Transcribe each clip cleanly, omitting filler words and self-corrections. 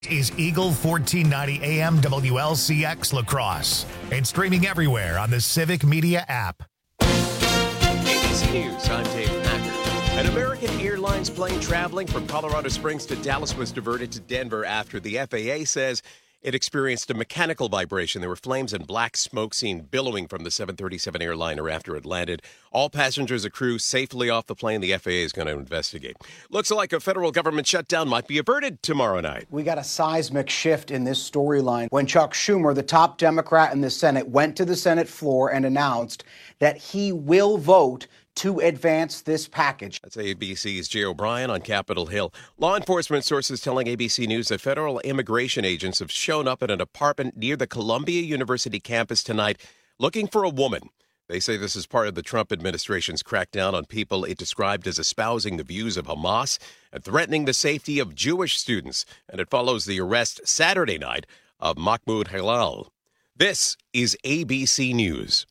Is Eagle 1490 AM WLCX Lacrosse and streaming everywhere on the Civic Media app. ABC News, I'm Dave Packer. An American Airlines plane traveling from Colorado Springs to Dallas was diverted to Denver after the FAA says it experienced a mechanical vibration. There were flames and black smoke seen billowing from the 737 airliner after it landed. All passengers and crew safely off the plane. The FAA is going to investigate. Looks like a federal government shutdown might be averted tomorrow night. We got a seismic shift in this storyline when Chuck Schumer, the top Democrat in the Senate, went to the Senate floor and announced that he will vote to advance this package. That's ABC's Jay O'Brien on Capitol Hill. Law enforcement sources telling ABC News that federal immigration agents have shown up at an apartment near the Columbia University campus tonight looking for a woman. They say this is part of the Trump administration's crackdown on people it described as espousing the views of Hamas and threatening the safety of Jewish students. And it follows the arrest Saturday night of Mahmoud Halal. This is ABC News.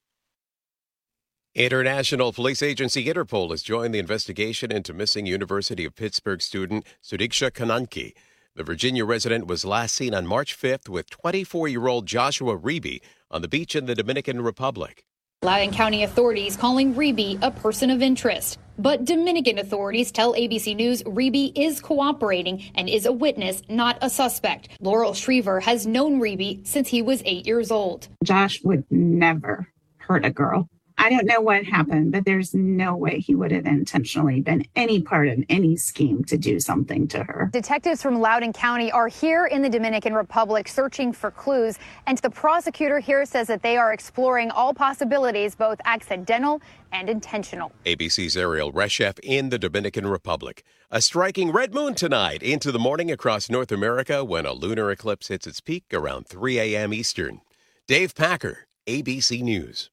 International Police Agency Interpol has joined the investigation into missing University of Pittsburgh student Sudiksha Kananki. The Virginia resident was last seen on March 5th with 24-year-old Joshua Reeby on the beach in the Dominican Republic. Loudoun County authorities calling Reeby a person of interest. But Dominican authorities tell ABC News Reeby is cooperating and is a witness, not a suspect. Laurel Shriver has known Reeby since he was 8 years old. Josh would never hurt a girl. I don't know what happened, but there's no way he would have intentionally been any part of any scheme to do something to her. Detectives from Loudoun County are here in the Dominican Republic searching for clues, and the prosecutor here says that they are exploring all possibilities, both accidental and intentional. ABC's Ariel Reshef in the Dominican Republic. A striking red moon tonight into the morning across North America when a lunar eclipse hits its peak around 3 a.m. Eastern. Dave Packer, ABC News.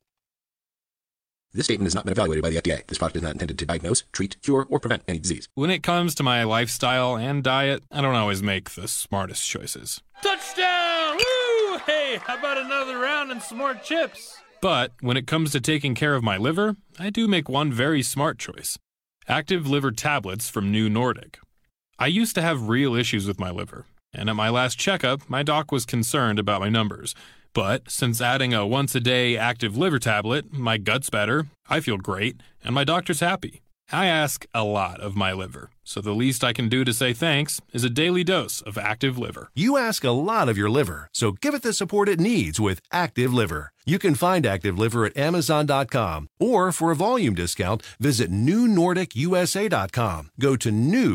This statement has not been evaluated by the FDA. This product is not intended to diagnose, treat, cure, or prevent any disease. When it comes to my lifestyle and diet, I don't always make the smartest choices. Touchdown! Woo! Hey, how about another round and some more chips? But when it comes to taking care of my liver, I do make one very smart choice. Active Liver tablets from New Nordic. I used to have real issues with my liver, and at my last checkup, my doc was concerned about my numbers. But since adding a once-a-day Active Liver tablet, my gut's better, I feel great, and my doctor's happy. I ask a lot of my liver, so the least I can do to say thanks is a daily dose of Active Liver. You ask a lot of your liver, so give it the support it needs with Active Liver. You can find Active Liver at Amazon.com, or for a volume discount, visit NewNordicUSA.com. Go to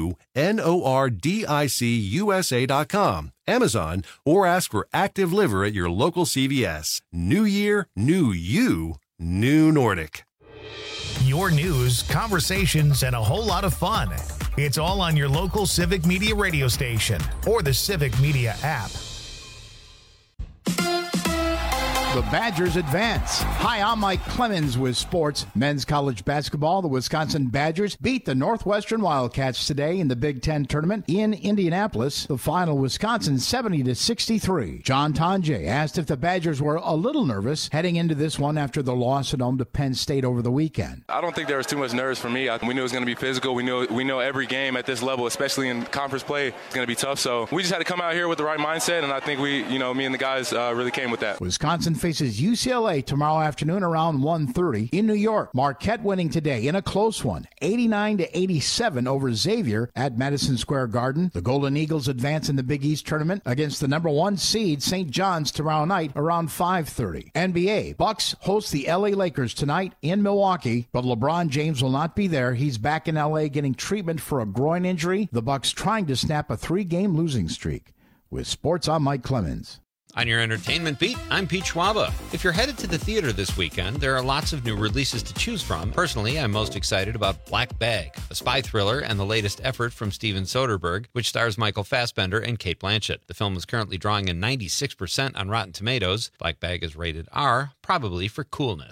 NewNordicUSA.com, Amazon, or ask for Active Liver at your local CVS. New year, new you, New Nordic. Your news, conversations, and a whole lot of fun. It's all on your local Civic Media radio station or the Civic Media app. The Badgers advance. Hi, I'm Mike Clemens with sports. Men's college basketball, the Wisconsin Badgers beat the Northwestern Wildcats today in the Big Ten tournament in Indianapolis. The final, Wisconsin 70-63. John Tonje asked if the Badgers were a little nervous heading into this one after the loss at home to Penn State over the weekend. I don't think there was too much nerves for me. We knew it was going to be physical. We know every game at this level, especially in conference play, is going to be tough. So we just had to come out here with the right mindset, and I think me and the guys really came with that. Wisconsin faces UCLA tomorrow afternoon around 1:30 in New York. Marquette winning today in a close one, 89-87 over Xavier at Madison Square Garden. The Golden Eagles advance in the Big East tournament against the number 1 seed St. John's tomorrow night around 5:30. NBA, Bucks host the LA Lakers tonight in Milwaukee, but LeBron James will not be there. He's back in LA getting treatment for a groin injury. The Bucks trying to snap a 3-game losing streak. With sports, I'm Mike Clemens. On your entertainment beat, I'm Pete Schwaba. If you're headed to the theater this weekend, there are lots of new releases to choose from. Personally, I'm most excited about Black Bag, a spy thriller and the latest effort from Steven Soderbergh, which stars Michael Fassbender and Cate Blanchett. The film is currently drawing a 96% on Rotten Tomatoes. Black Bag is rated R, probably for coolness.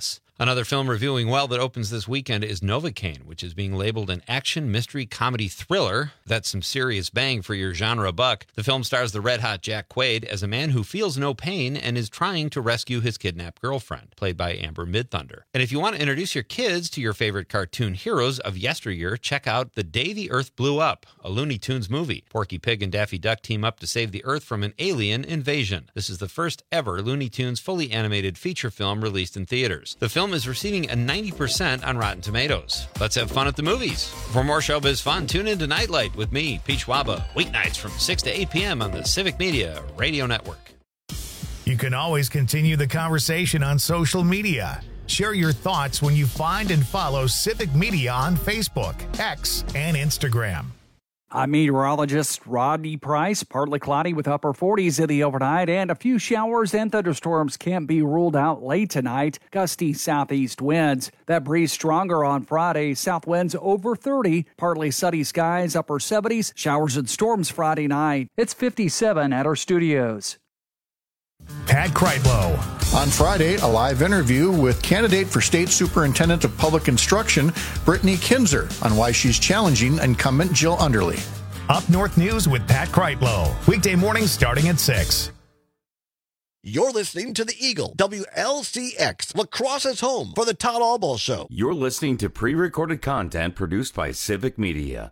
Another film reviewing well that opens this weekend is Novocaine, which is being labeled an action, mystery, comedy thriller. That's some serious bang for your genre buck. The film stars the red-hot Jack Quaid as a man who feels no pain and is trying to rescue his kidnapped girlfriend, played by Amber Midthunder. And if you want to introduce your kids to your favorite cartoon heroes of yesteryear, check out The Day the Earth Blew Up, a Looney Tunes movie. Porky Pig and Daffy Duck team up to save the Earth from an alien invasion. This is the first ever Looney Tunes fully animated feature film released in theaters. The film is receiving a 90% on Rotten Tomatoes. Let's have fun at the movies. For more showbiz fun, tune in to Nightlight with me, Peach Waba, weeknights from 6 to 8 p.m. on the Civic Media Radio Network. You can always continue the conversation on social media. Share your thoughts when you find and follow Civic Media on Facebook, X, and Instagram. I'm meteorologist Rodney Price. Partly cloudy with upper 40s in the overnight, and a few showers and thunderstorms can't be ruled out late tonight. Gusty southeast winds. That breeze stronger on Friday. South winds over 30. Partly sunny skies, upper 70s. Showers and storms Friday night. It's 57 at our studios. Pat Kreitlow. On Friday, a live interview with candidate for State Superintendent of Public Instruction, Brittany Kinzer, on why she's challenging incumbent Jill Underly. Up North News with Pat Kreitlow. Weekday mornings starting at 6. You're listening to the Eagle, WLCX, La Crosse's home for the Todd Albaugh Show. You're listening to pre-recorded content produced by Civic Media.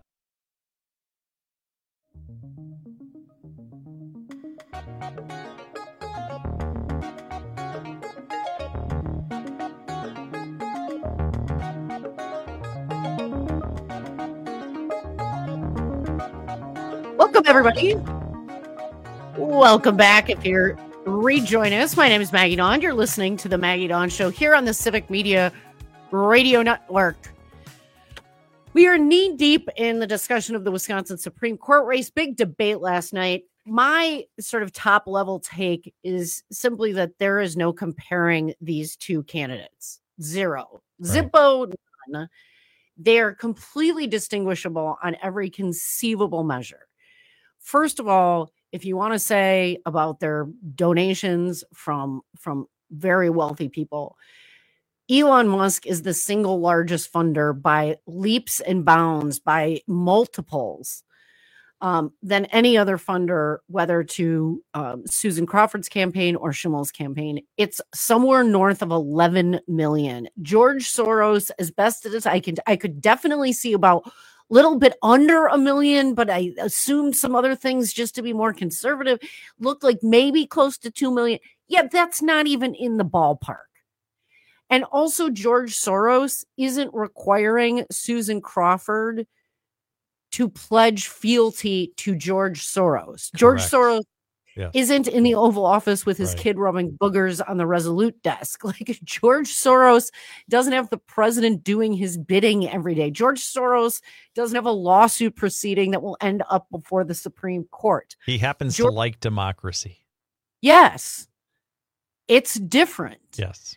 Welcome, everybody. Welcome back. If you're rejoining us, my name is Maggie Dawn. You're listening to the Maggie Dawn Show here on the Civic Media Radio Network. We are knee deep in the discussion of the Wisconsin Supreme Court race. Big debate last night. My sort of top level take is simply that there is no comparing these two candidates. Zero. Right. Zippo, none. They're completely distinguishable on every conceivable measure. First of all, if you want to say about their donations from very wealthy people, Elon Musk is the single largest funder by leaps and bounds, by multiples, than any other funder, whether to Susan Crawford's campaign or Schimmel's campaign. It's somewhere north of 11 million. George Soros, as best as I could definitely see about little bit under 1 million, but I assumed some other things just to be more conservative. Looked like maybe close to 2 million. Yeah, that's not even in the ballpark. And also George Soros isn't requiring Susan Crawford to pledge fealty to George Soros. George Soros isn't in the Oval Office with his kid rubbing boogers on the Resolute desk. Like George Soros doesn't have the president doing his bidding every day. George Soros doesn't have a lawsuit proceeding that will end up before the Supreme Court. He happens to like democracy. Yes. It's different. Yes.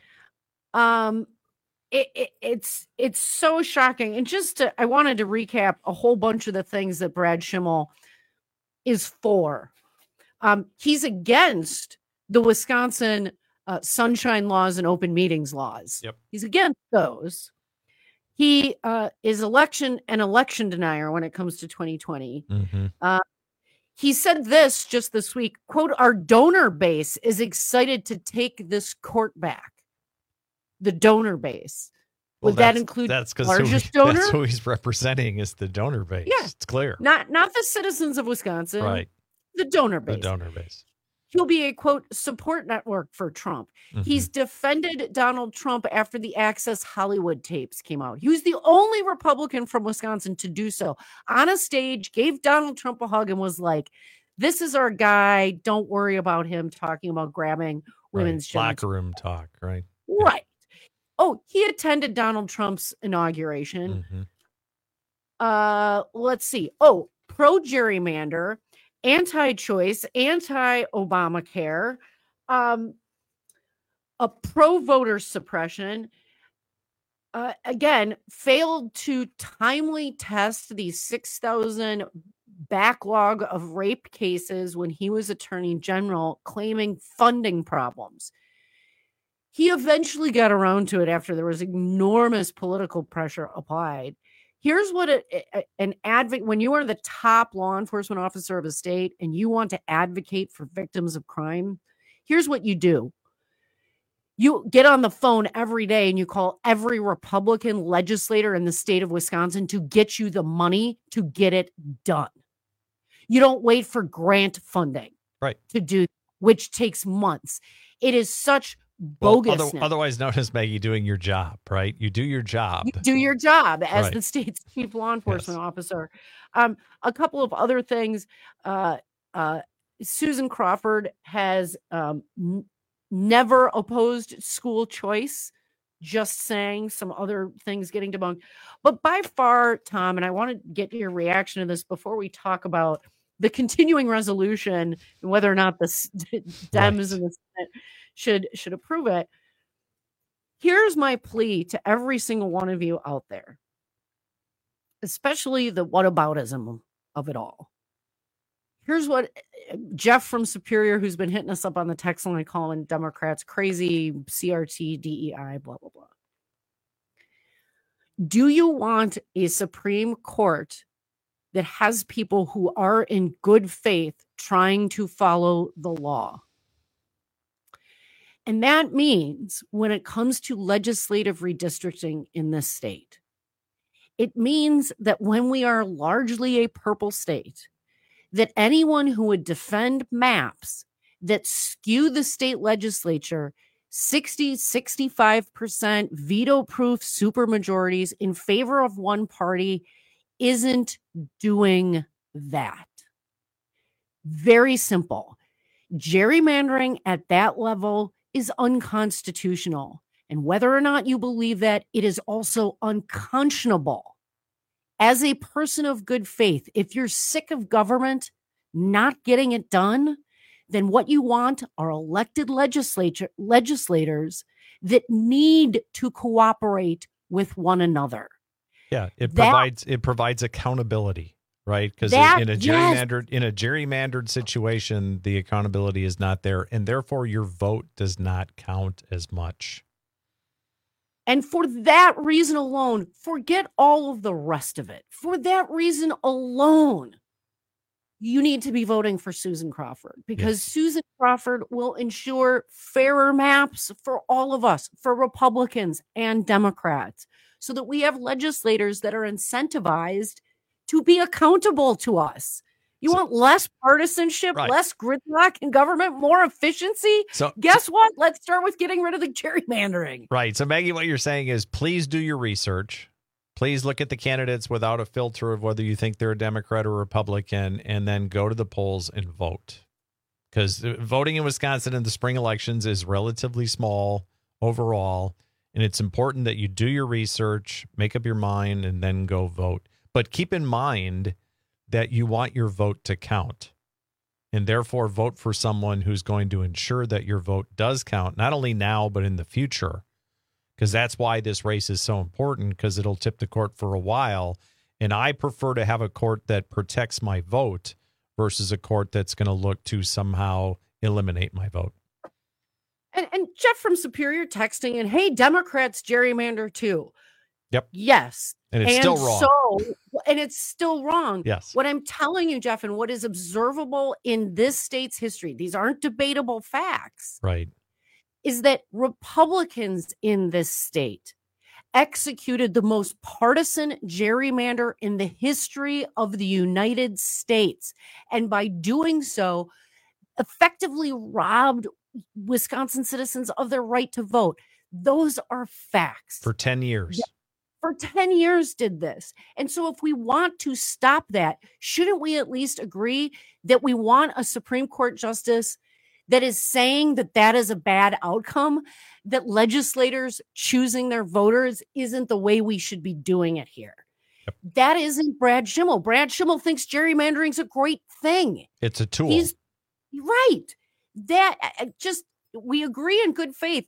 It's so shocking. And I wanted to recap a whole bunch of the things that Brad Schimmel is for. He's against the Wisconsin sunshine laws and open meetings laws. Yep. He's against those. He is election denier when it comes to 2020. Mm-hmm. He said this just this week, quote, "Our donor base is excited to take this court back." The donor base. Would that include largest donor? That's who he's representing is the donor base. Yeah. It's clear. Not the citizens of Wisconsin. Right. The donor base. The donor base. He'll be a, quote, support network for Trump. Mm-hmm. He's defended Donald Trump after the Access Hollywood tapes came out. He was the only Republican from Wisconsin to do so. On a stage, gave Donald Trump a hug and was like, this is our guy. Don't worry about him talking about grabbing women's genitals. Locker room talk, right? Right. Oh, he attended Donald Trump's inauguration. Mm-hmm. Let's see. Oh, pro-gerrymander, anti-choice, anti-Obamacare, a pro-voter suppression. Again, failed to timely test the 6,000 backlog of rape cases when he was Attorney General, claiming funding problems. He eventually got around to it after there was enormous political pressure applied. Here's what an advocate, when you are the top law enforcement officer of a state and you want to advocate for victims of crime, here's what you do. You get on the phone every day and you call every Republican legislator in the state of Wisconsin to get you the money to get it done. You don't wait for grant funding to do, which takes months. It is such bogus. Otherwise known as, Maggie, doing your job, right? You do your job. You do your job as the state's chief law enforcement officer. A couple of other things. Susan Crawford has never opposed school choice. Just saying, some other things getting debunked. But by far, Tom, and I want to get your reaction to this before we talk about the continuing resolution and whether or not the Dems and the Senate should approve it. Here's my plea to every single one of you out there, especially the whataboutism of it all. Here's what Jeff from Superior, who's been hitting us up on the text line, calling Democrats crazy, CRT, DEI, blah, blah, blah. Do you want a Supreme Court that has people who are in good faith trying to follow the law? And that means when it comes to legislative redistricting in this state, it means that when we are largely a purple state, that anyone who would defend maps that skew the state legislature 60, 65% veto-proof supermajorities in favor of one party isn't doing that. Very simple. Gerrymandering at that level is unconstitutional. And whether or not you believe that, it is also unconscionable. As a person of good faith, if you're sick of government not getting it done, then what you want are elected legislators that need to cooperate with one another. Yeah, it provides accountability, right? Because in a gerrymandered situation, the accountability is not there, and therefore your vote does not count as much. And for that reason alone, forget all of the rest of it. For that reason alone, you need to be voting for Susan Crawford, because Susan Crawford will ensure fairer maps for all of us, for Republicans and Democrats, so that we have legislators that are incentivized to be accountable to us. You want less partisanship, less gridlock in government, more efficiency? Guess what? Let's start with getting rid of the gerrymandering. Right. So, Maggie, what you're saying is please do your research. Please look at the candidates without a filter of whether you think they're a Democrat or Republican, and then go to the polls and vote. Because voting in Wisconsin in the spring elections is relatively small overall, and it's important that you do your research, make up your mind, and then go vote. But keep in mind that you want your vote to count, and therefore vote for someone who's going to ensure that your vote does count, not only now, but in the future. Because that's why this race is so important, because it'll tip the court for a while. And I prefer to have a court that protects my vote versus a court that's going to look to somehow eliminate my vote. And Jeff from Superior texting in, hey, Democrats gerrymander too. Yep. Yes. And it's still wrong. And it's still wrong. Yes. What I'm telling you, Jeff, and what is observable in this state's history, these aren't debatable facts. Right. Is that Republicans in this state executed the most partisan gerrymander in the history of the United States. And by doing so, effectively robbed Wisconsin citizens of their right to vote. Those are facts. For 10 years. Yeah, for 10 years did this. And so if we want to stop that, shouldn't we at least agree that we want a Supreme Court justice that is saying that that is a bad outcome, that legislators choosing their voters isn't the way we should be doing it here? Yep. That isn't Brad Schimmel. Brad Schimmel thinks gerrymandering is a great thing. It's a tool. He's right. That just, we agree in good faith.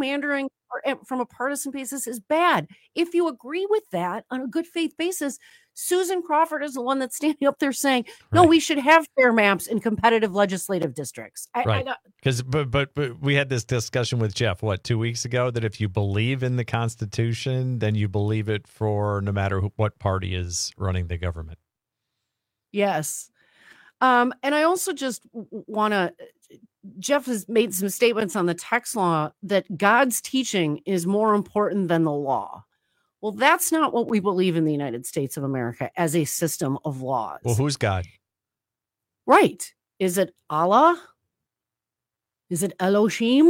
Gerrymandering from a partisan basis is bad. If you agree with that on a good faith basis, Susan Crawford is the one that's standing up there saying, no, we should have fair maps in competitive legislative districts. Right. Because, but we had this discussion with Jeff, 2 weeks ago, that if you believe in the Constitution, then you believe it for no matter what party is running the government. Yes. And I also just want to, Jeff has made some statements on the tax law that God's teaching is more important than the law. Well, that's not what we believe in the United States of America as a system of laws. Well, who's God? Right. Is it Allah? Is it Elohim?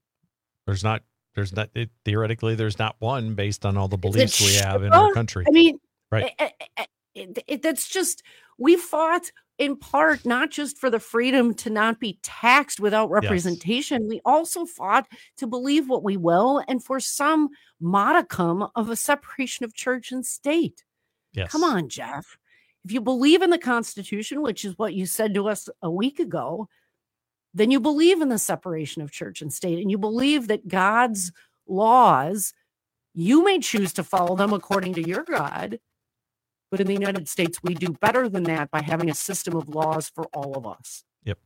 Theoretically, there's not one based on all the beliefs we have in our country. I mean, right. That's just, we fought in part, not just for the freedom to not be taxed without representation. Yes. We also fought to believe what we will and for some modicum of a separation of church and state. Yes. Come on, Jeff. If you believe in the Constitution, which is what you said to us a week ago, then you believe in the separation of church and state, and you believe that God's laws, you may choose to follow them according to your God. But in the United States, we do better than that by having a system of laws for all of us. Yep.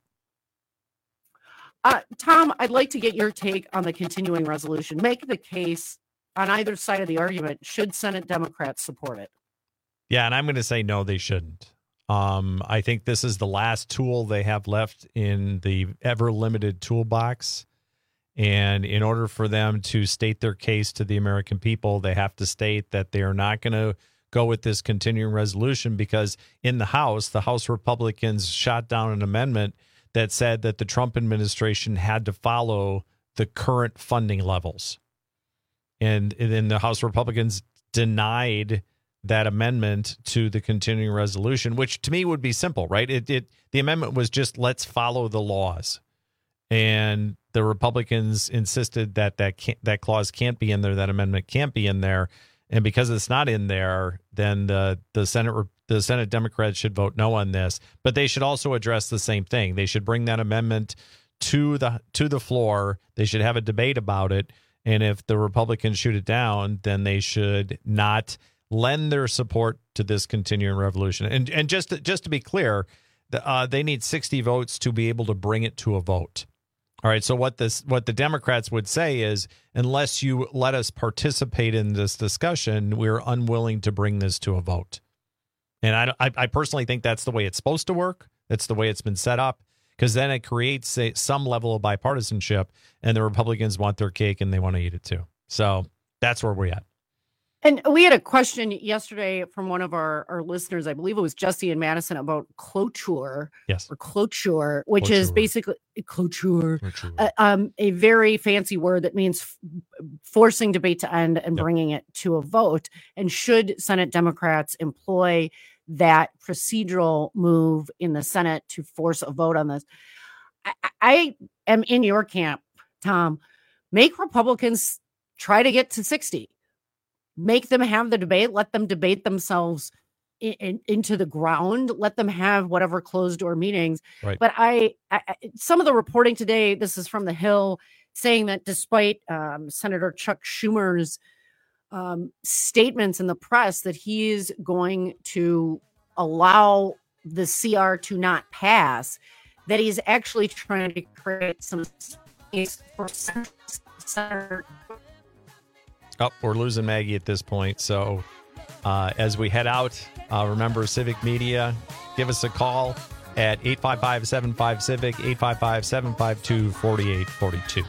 Tom, I'd like to get your take on the continuing resolution. Make the case on either side of the argument. Should Senate Democrats support it? Yeah, and I'm going to say no, they shouldn't. I think this is the last tool they have left in the ever-limited toolbox. And in order for them to state their case to the American people, they have to state that they are not going to go with this continuing resolution because in the House Republicans shot down an amendment that said that the Trump administration had to follow the current funding levels. And then the House Republicans denied that amendment to the continuing resolution, which to me would be simple, right? The amendment was just let's follow the laws. And the Republicans insisted that clause can't be in there, that amendment can't be in there. And because it's not in there, then the Senate Democrats should vote no on this. But they should also address the same thing. They should bring that amendment to the floor. They should have a debate about it. And if the Republicans shoot it down, then they should not lend their support to this continuing revolution. And just to be clear, they need 60 votes to be able to bring it to a vote. All right. So what the Democrats would say is, unless you let us participate in this discussion, we're unwilling to bring this to a vote. And I personally think that's the way it's supposed to work. That's the way it's been set up, because then it creates some level of bipartisanship, and the Republicans want their cake and they want to eat it too. So that's where we're at. And we had a question yesterday from one of our listeners, I believe it was Jesse in Madison, about cloture. Yes. Or cloture, which is basically cloture. A very fancy word that means forcing debate to end and bringing it to a vote. And should Senate Democrats employ that procedural move in the Senate to force a vote on this? I am in your camp, Tom. Make Republicans try to get to 60. Make them have the debate. Let them debate themselves into the ground. Let them have whatever closed door meetings. Right. But some of the reporting today, this is from The Hill, saying that despite Senator Chuck Schumer's statements in the press that he is going to allow the CR to not pass, that he's actually trying to create some space for Senator. Oh, we're losing Maggie at this point. So as we head out, remember Civic Media, give us a call at 855-75-CIVIC, 855-752-4842.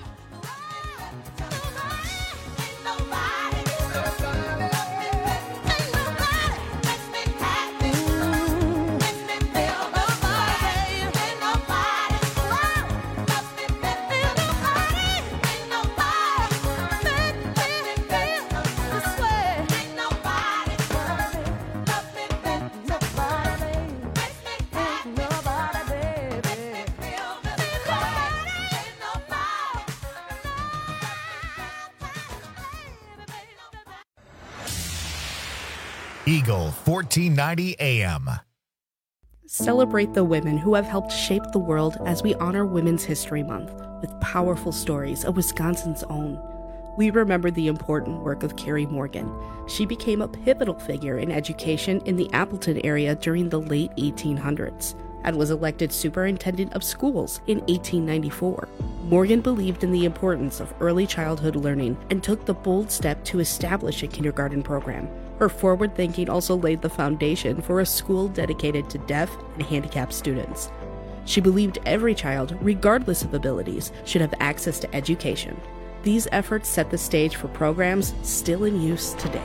Eagle 1490 AM. Celebrate the women who have helped shape the world as we honor Women's History Month with powerful stories of Wisconsin's own. we remember the important work of Carrie Morgan. She became a pivotal figure in education in the Appleton area during the late 1800s and was elected superintendent of schools in 1894. Morgan believed in the importance of early childhood learning and took the bold step to establish a kindergarten program. Her forward thinking also laid the foundation for a school dedicated to deaf and handicapped students. She believed every child, regardless of abilities, should have access to education. These efforts set the stage for programs still in use today.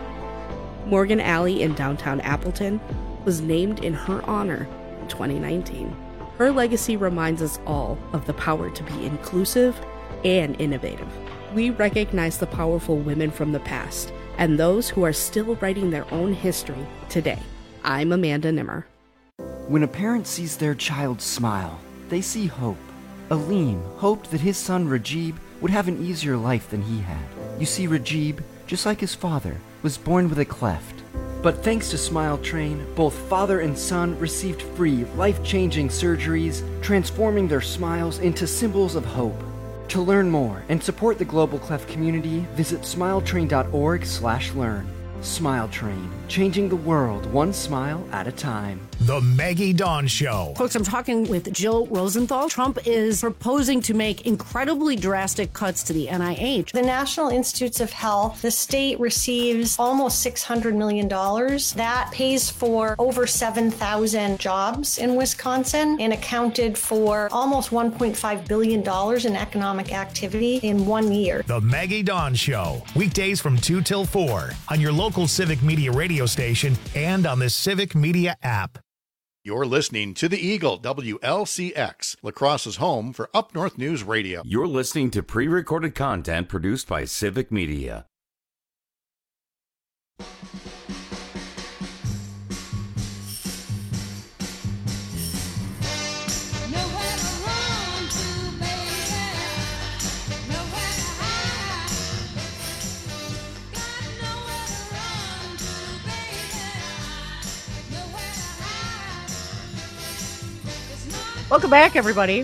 Morgan Alley in downtown Appleton was named in her honor in 2019. Her legacy reminds us all of the power to be inclusive and innovative. We recognize the powerful women from the past and those who are still writing their own history today. I'm Amanda Nimmer. When a parent sees their child smile, they see hope. Aleem hoped that his son Rajib would have an easier life than he had. You see, Rajib, just like his father, was born with a cleft. But thanks to Smile Train, both father and son received free, life-changing surgeries, transforming their smiles into symbols of hope. To learn more and support the Global Cleft community, visit smiletrain.org/learn. Smile Train, changing the world one smile at a time. The Maggie Dawn Show. Folks, I'm talking with Jill Rosenthal. Trump is proposing to make incredibly drastic cuts to the NIH. The National Institutes of Health, the state receives almost $600 million. That pays for over 7,000 jobs in Wisconsin and accounted for almost $1.5 billion in economic activity in 1 year. The Maggie Dawn Show. Weekdays from 2 till 4 on your local Civic Media radio station and on the Civic Media app. You're listening to the Eagle, WLCX, La Crosse's home for Up North News Radio. You're listening to pre-recorded content produced by Civic Media. Welcome back, everybody.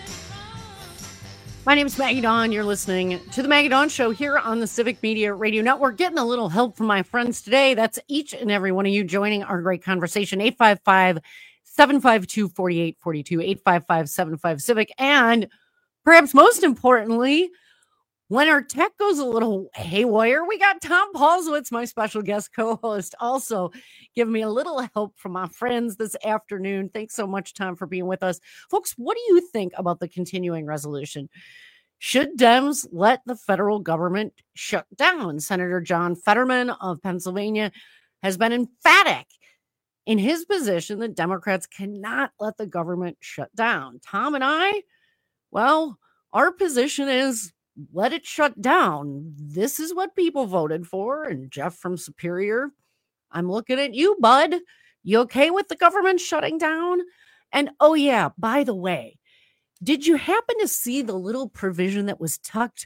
My name is Maggie Dawn. You're listening to the Maggie Dawn Show here on the Civic Media Radio Network. Getting a little help from my friends today. That's each and every one of you joining our great conversation. 855-752-4842, 855-75-CIVIC. And perhaps most importantly, when our tech goes a little haywire, we got Tom Paulswitz, my special guest co-host, also giving me a little help from my friends this afternoon. Thanks so much, Tom, for being with us. Folks, what do you think about the continuing resolution? Should Dems let the federal government shut down? Senator John Fetterman of Pennsylvania has been emphatic in his position that Democrats cannot let the government shut down. Tom and I, well, our position is let it shut down. This is what people voted for. And Jeff from Superior, I'm looking at you, bud. You okay with the government shutting down? And oh yeah, by the way, did you happen to see the little provision that was tucked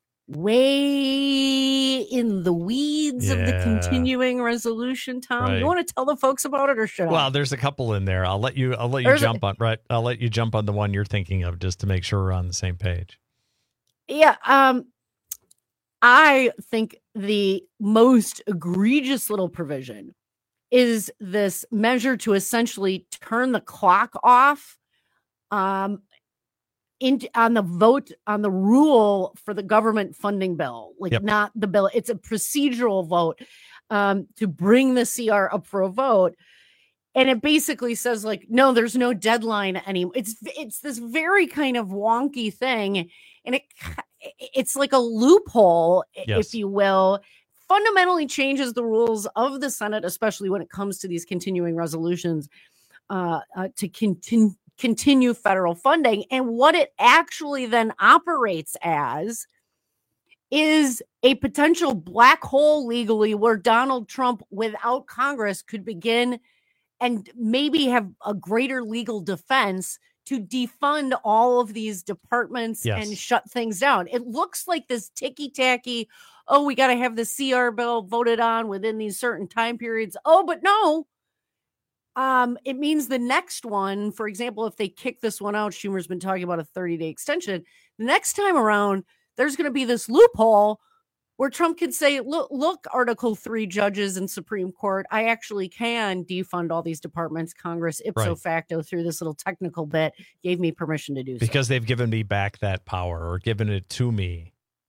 way in the weeds of the continuing resolution, Tom? Right. You want to tell the folks about it, or should I? Well, there's a couple in there. I'll let you jump on the one you're thinking of just to make sure we're on the same page. Yeah, I think the most egregious little provision is this measure to essentially turn the clock off on the vote on the rule for the government funding bill, not the bill. It's a procedural vote to bring the CR up for a vote. And it basically says no, there's no deadline anymore. It's this very kind of wonky thing. And it's like a loophole, if you will, fundamentally changes the rules of the Senate, especially when it comes to these continuing resolutions to continue federal funding. And what it actually then operates as is a potential black hole legally where Donald Trump, without Congress, could begin and maybe have a greater legal defense to defund all of these departments and shut things down. It looks like this ticky-tacky, we got to have the CR bill voted on within these certain time periods. Oh, but no. It means the next one, for example, if they kick this one out, Schumer's been talking about a 30-day extension. The next time around, there's going to be this loophole where Trump could say, look, Article 3 judges in Supreme Court, I actually can defund all these departments. Congress, ipso facto, through this little technical bit, gave me permission to do so. Because they've given me back that power or given it to me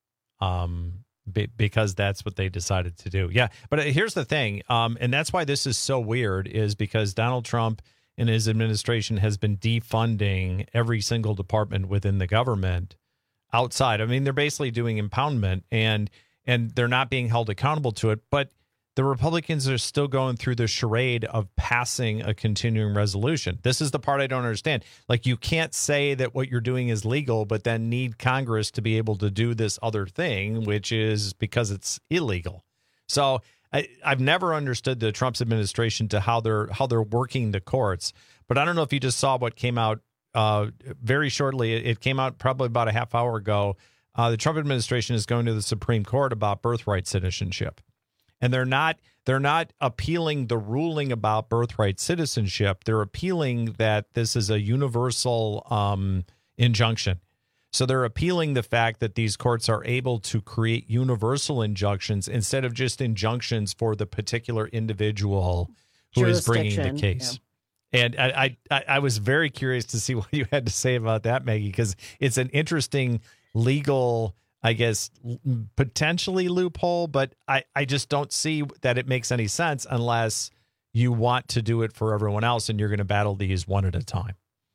because that's what they decided to do. Yeah, but here's the thing, and that's why this is so weird, is because Donald Trump and his administration has been defunding every single department within the government outside. I mean, they're basically doing impoundment, and they're not being held accountable to it. But the Republicans are still going through the charade of passing a continuing resolution. This is the part I don't understand. Like, you can't say that what you're doing is legal, but then need Congress to be able to do this other thing, which is because it's illegal. So I've never understood the Trump's administration to how they're working the courts. But I don't know if you just saw what came out very shortly. It came out probably about a half hour ago. The Trump administration is going to the Supreme Court about birthright citizenship, and they're not appealing the ruling about birthright citizenship. They're appealing that this is a universal injunction. So they're appealing the fact that these courts are able to create universal injunctions instead of just injunctions for the particular individual who is bringing the case. Yeah. And I was very curious to see what you had to say about that, Maggie, because it's an interesting legal, I guess, potentially loophole, but I just don't see that it makes any sense unless you want to do it for everyone else and you're going to battle these one at a time.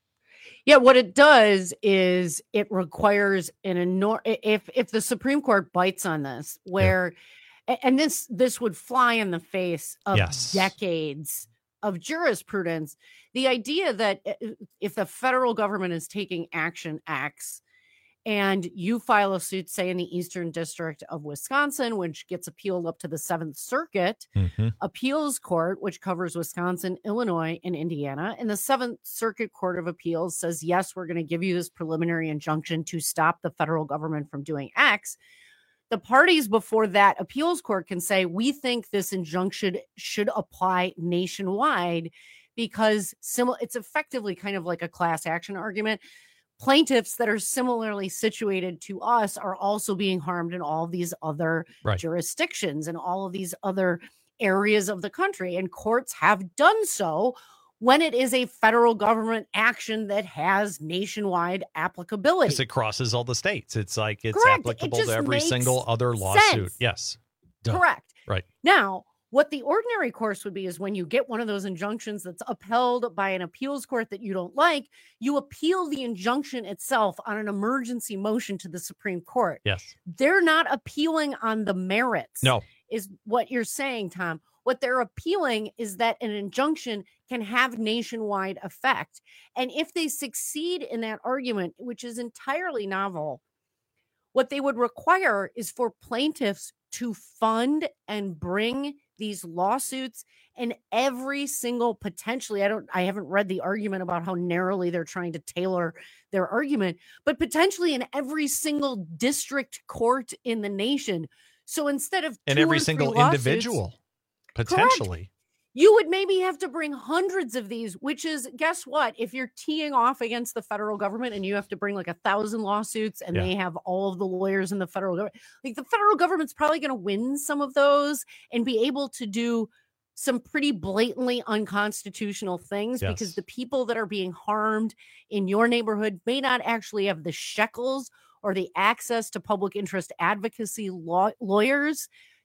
Yeah, what it does is it requires an enormous, if the Supreme Court bites on this, where, and this would fly in the face of decades of jurisprudence, the idea that if the federal government is taking action X, and you file a suit, say, in the Eastern District of Wisconsin, which gets appealed up to the 7th Circuit Appeals Court, which covers Wisconsin, Illinois, and Indiana. And the 7th Circuit Court of Appeals says, yes, we're going to give you this preliminary injunction to stop the federal government from doing X. The parties before that appeals court can say, we think this injunction should apply nationwide because it's effectively kind of like a class action argument. Plaintiffs that are similarly situated to us are also being harmed in all of these other jurisdictions and all of these other areas of the country. And courts have done so when it is a federal government action that has nationwide applicability. Because it crosses all the states. It's like it's Correct. applicable It to every makes single other lawsuit. sense. Yes. Duh. Correct. Right. Now, what the ordinary course would be is when you get one of those injunctions that's upheld by an appeals court that you don't like, you appeal the injunction itself on an emergency motion to the Supreme Court. Yes. They're not appealing on the merits. No. Is what you're saying, Tom. What they're appealing is that an injunction can have nationwide effect. And if they succeed in that argument, which is entirely novel, what they would require is for plaintiffs to fund and bring these lawsuits and every single potentially, I haven't read the argument about how narrowly they're trying to tailor their argument, but potentially in every single district court in the nation. So instead of and every single individual, potentially. Correct, you would maybe have to bring hundreds of these, which is, guess what? If you're teeing off against the federal government and you have to bring like 1,000 lawsuits and they have all of the lawyers in the federal government, like the federal government's probably going to win some of those and be able to do some pretty blatantly unconstitutional things because the people that are being harmed in your neighborhood may not actually have the shekels or the access to public interest advocacy lawyers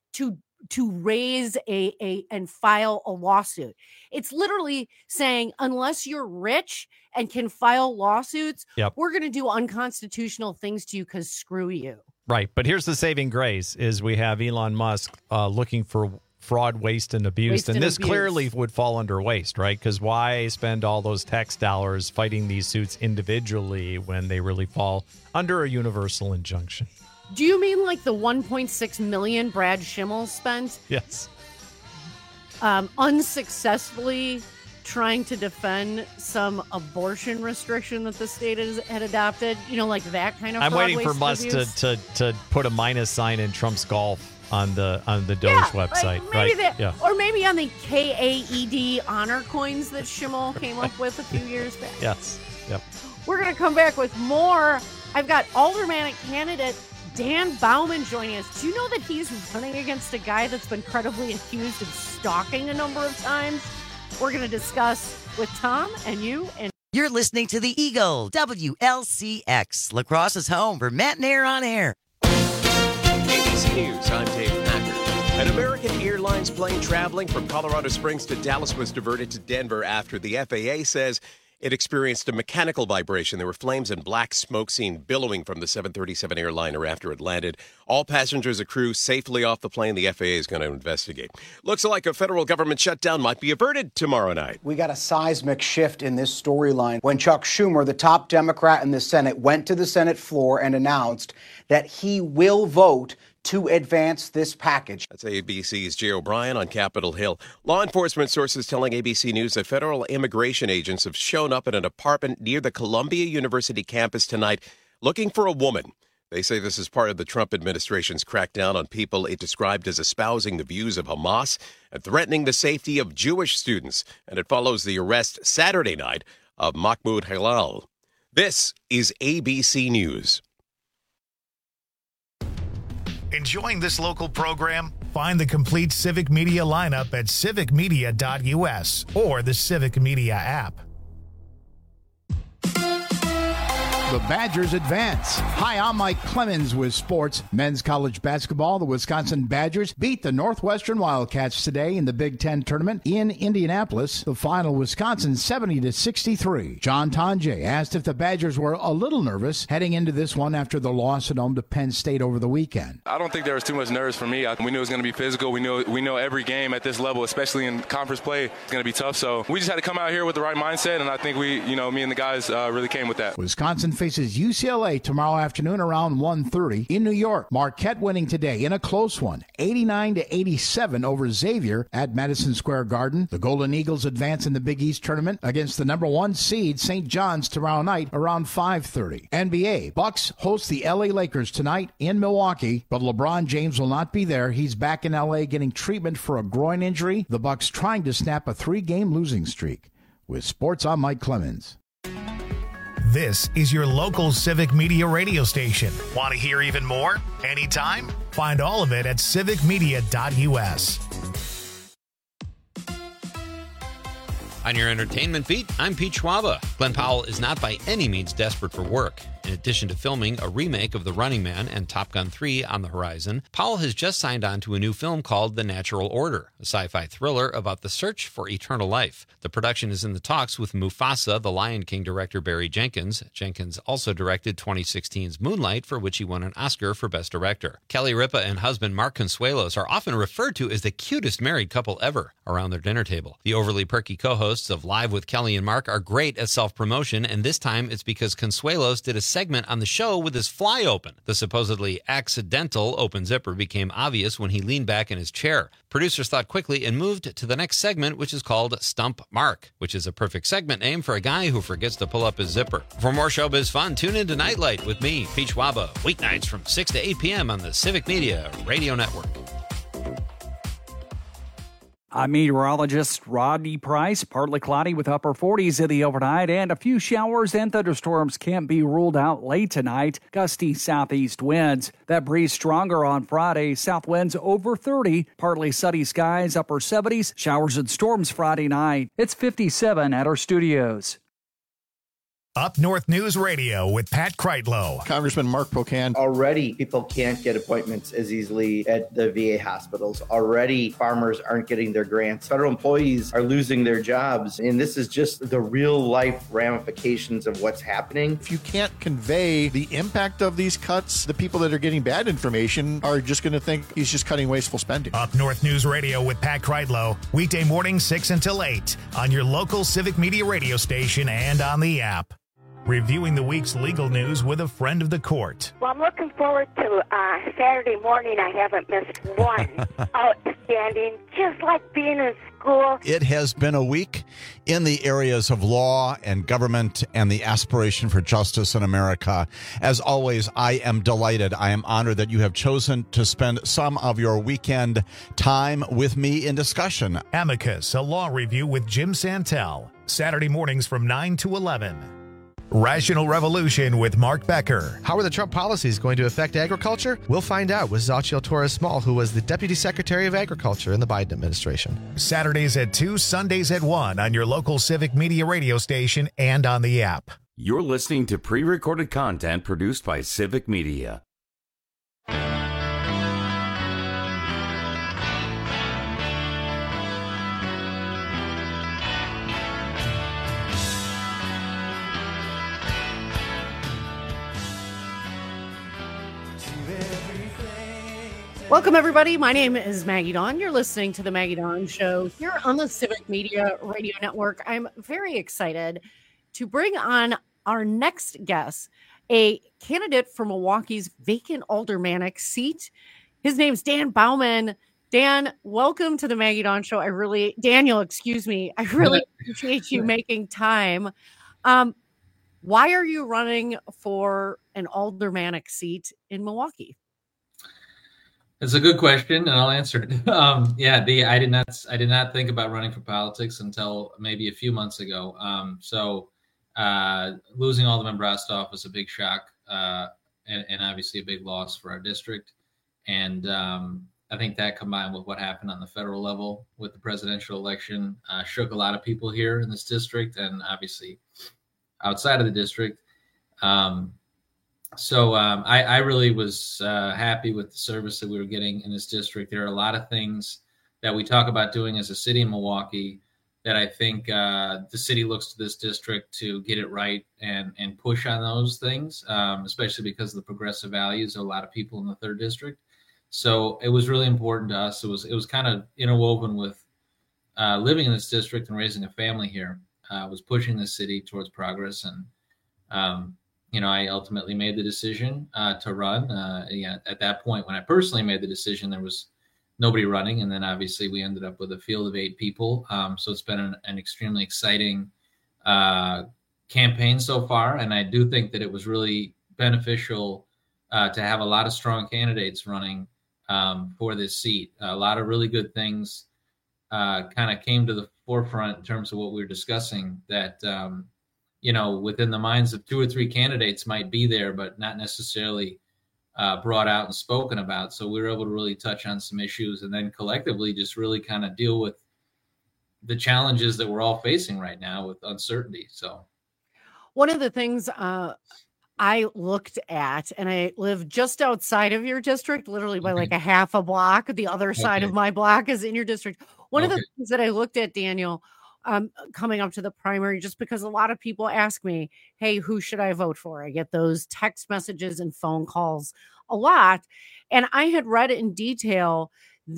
to raise and file a lawsuit. It's literally saying, unless you're rich and can file lawsuits, we're going to do unconstitutional things to you because screw you. Right. But here's the saving grace is we have Elon Musk looking for fraud, waste, and abuse. And this clearly would fall under waste, right? Because why spend all those tax dollars fighting these suits individually when they really fall under a universal injunction? Do you mean like the 1.6 million Brad Schimmel spent? Yes. Unsuccessfully trying to defend some abortion restriction that the state had adopted? You know, like that kind of I'm fraud, waiting for Musk to put a minus sign in Trump's golf on the Doge website. Maybe right? that, or maybe on the KAED honor coins that Schimmel came up with a few years back. Yes. Yep. We're going to come back with more. I've got aldermanic candidate Dan Bauman joining us. Do you know that he's running against a guy that's been credibly accused of stalking a number of times? We're going to discuss with Tom and you. And you're listening to the Eagle, WLCX, La Crosse's home for Matt and Air on Air. ABC News, I'm Dave Packard. An American Airlines plane traveling from Colorado Springs to Dallas was diverted to Denver after the FAA says it experienced a mechanical vibration. There were flames and black smoke seen billowing from the 737 airliner after it landed. All passengers and crew safely off the plane. The FAA is going to investigate. Looks like a federal government shutdown might be averted tomorrow night. We got a seismic shift in this storyline when Chuck Schumer, the top Democrat in the Senate, went to the Senate floor and announced that he will vote to advance this package. That's ABC's Jay O'Brien on Capitol Hill. Law enforcement sources telling ABC News that federal immigration agents have shown up at an apartment near the Columbia University campus tonight looking for a woman. They say this is part of the Trump administration's crackdown on people it described as espousing the views of Hamas and threatening the safety of Jewish students. And it follows the arrest Saturday night of Mahmoud Halal. This is ABC News. Enjoying this local program? Find the complete Civic Media lineup at civicmedia.us or the Civic Media app. The Badgers advance. Hi, I'm Mike Clemens with sports. Men's college basketball. The Wisconsin Badgers beat the Northwestern Wildcats today in the Big Ten tournament in Indianapolis. The final, Wisconsin 70-63. John Tonje asked if the Badgers were a little nervous heading into this one after the loss at home to Penn State over the weekend. I don't think there was too much nerves for me. We knew it was going to be physical. We know every game at this level, especially in conference play, is going to be tough. So we just had to come out here with the right mindset, and I think me and the guys really came with that. Wisconsin faces UCLA tomorrow afternoon around 1:30 in New York. Marquette winning today in a close one, 89-87 over Xavier at Madison Square Garden. The Golden Eagles advance in the Big East tournament against the number 1 seed St. John's tomorrow night around 5:30. NBA, Bucks host the LA Lakers tonight in Milwaukee, but LeBron James will not be there. He's back in LA getting treatment for a groin injury. The Bucks trying to snap a 3-game losing streak. With sports, I'm Mike Clemens. This is your local Civic Media radio station. Want to hear even more? Anytime? Find all of it at civicmedia.us. On your entertainment beat, I'm Pete Schwaba. Glenn Powell is not by any means desperate for work. In addition to filming a remake of The Running Man and Top Gun 3 on the horizon, Powell has just signed on to a new film called The Natural Order, a sci-fi thriller about the search for eternal life. The production is in the talks with Mufasa, the Lion King director Barry Jenkins. Jenkins also directed 2016's Moonlight, for which he won an Oscar for Best Director. Kelly Ripa and husband Mark Consuelos are often referred to as the cutest married couple ever around their dinner table. The overly perky co-hosts of Live with Kelly and Mark are great at self-promotion, and this time it's because Consuelos did a segment on the show with his fly open. The supposedly accidental open zipper became obvious when he leaned back in his chair. Producers thought quickly and moved to the next segment, which is called Stump Mark, which is a perfect segment name for a guy who forgets to pull up his zipper. For more showbiz fun, tune into Nightlight with me, Pete Schwaba, weeknights from 6 to 8 p.m. on the Civic Media Radio Network. I'm meteorologist Rodney Price. Partly cloudy with upper 40s in the overnight, and a few showers and thunderstorms can't be ruled out late tonight. Gusty southeast winds. That breeze stronger on Friday. South winds over 30. Partly sunny skies, upper 70s. Showers and storms Friday night. It's 57 at our studios. Up North News Radio with Pat Kreitlow. Congressman Mark Pocan. Already, people can't get appointments as easily at the VA hospitals. Already, farmers aren't getting their grants. Federal employees are losing their jobs. And this is just the real-life ramifications of what's happening. If you can't convey the impact of these cuts, the people that are getting bad information are just going to think he's just cutting wasteful spending. Up North News Radio with Pat Kreitlow. Weekday morning 6 until 8 on your local Civic Media radio station and on the app. Reviewing the week's legal news with a friend of the court. Well, I'm looking forward to Saturday morning. I haven't missed one. Outstanding, just like being in school. It has been a week in the areas of law and government and the aspiration for justice in America. As always, I am delighted. I am honored that you have chosen to spend some of your weekend time with me in discussion. Amicus, a law review with Jim Santel. Saturday mornings from 9 to 11. Rational Revolution with Mark Becker. How are the Trump policies going to affect agriculture? We'll find out with Xochitl Torres-Small, who was the Deputy Secretary of Agriculture in the Biden administration. Saturdays at 2, Sundays at 1 on your local Civic Media radio station and on the app. You're listening to pre-recorded content produced by Civic Media. Welcome, everybody. My name is Maggie Dawn. You're listening to the Maggie Dawn Show here on the Civic Media Radio Network. I'm very excited to bring on our next guest, a candidate for Milwaukee's vacant aldermanic seat. His name's Dan Bauman. Dan, welcome to the Maggie Dawn Show. Daniel, excuse me. I really appreciate you making time. Why are you running for an aldermanic seat in Milwaukee? It's a good question, and I'll answer it. I did not think about running for politics until maybe a few months ago. Losing Alderman Brostoff was a big shock, and obviously a big loss for our district. And I think that combined with what happened on the federal level with the presidential election shook a lot of people here in this district, and obviously outside of the district. I really was happy with the service that we were getting in this district. There are a lot of things that we talk about doing as a city in Milwaukee that I think the city looks to this district to get it right and push on those things, especially because of the progressive values of a lot of people in the 3rd district. So it was really important to us. It was kind of interwoven with living in this district and raising a family here. Was pushing the city towards progress, and I ultimately made the decision to run. At that point, when I personally made the decision, there was nobody running. And then obviously we ended up with a field of 8 people. So it's been an extremely exciting campaign so far. And I do think that it was really beneficial to have a lot of strong candidates running for this seat. A lot of really good things kind of came to the forefront in terms of what we were discussing that, within the minds of 2 or 3 candidates might be there, but not necessarily brought out and spoken about. So we were able to really touch on some issues and then collectively just really kind of deal with the challenges that we're all facing right now with uncertainty. So one of the things I looked at, and I live just outside of your district, literally by like a half a block. The other side of my block is in your district. One of the things that I looked at, Daniel, coming up to the primary, just because a lot of people ask me, hey, who should I vote for? I get those text messages and phone calls a lot. And I had read in detail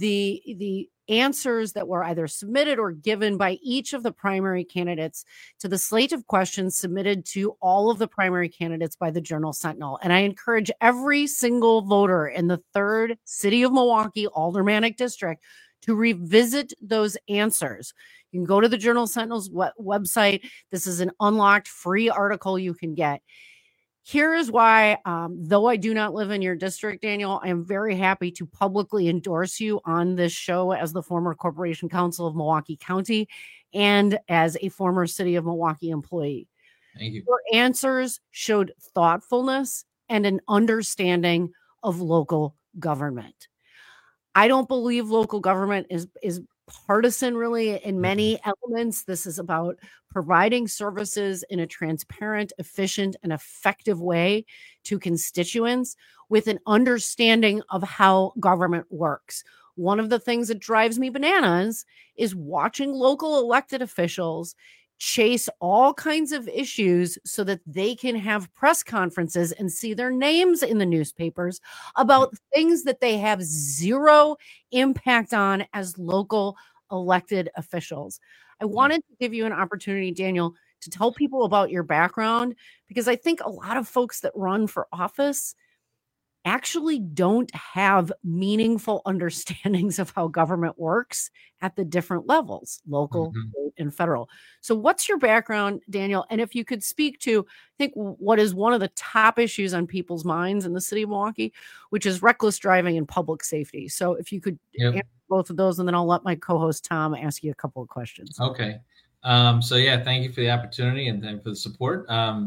the answers that were either submitted or given by each of the primary candidates to the slate of questions submitted to all of the primary candidates by the Journal Sentinel. And I encourage every single voter in the 3rd City of Milwaukee Aldermanic District to revisit those answers. You can go to the Journal Sentinel's website. This is an unlocked free article you can get. Here is why, though I do not live in your district, Daniel, I am very happy to publicly endorse you on this show as the former Corporation Counsel of Milwaukee County and as a former City of Milwaukee employee. Thank you. Your answers showed thoughtfulness and an understanding of local government. I don't believe local government is partisan really in many elements. This is about providing services in a transparent, efficient, and effective way to constituents with an understanding of how government works. One of the things that drives me bananas is watching local elected officials chase all kinds of issues so that they can have press conferences and see their names in the newspapers about things that they have zero impact on as local elected officials. I wanted to give you an opportunity, Daniel, to tell people about your background, because I think a lot of folks that run for office actually don't have meaningful understandings of how government works at the different levels, local, state, and federal. So what's your background, Daniel? And if you could speak to, I think, what is one of the top issues on people's minds in the city of Milwaukee, which is reckless driving and public safety. So if you could answer both of those, and then I'll let my co-host Tom ask you a couple of questions. Okay. Thank you for the opportunity and for the support.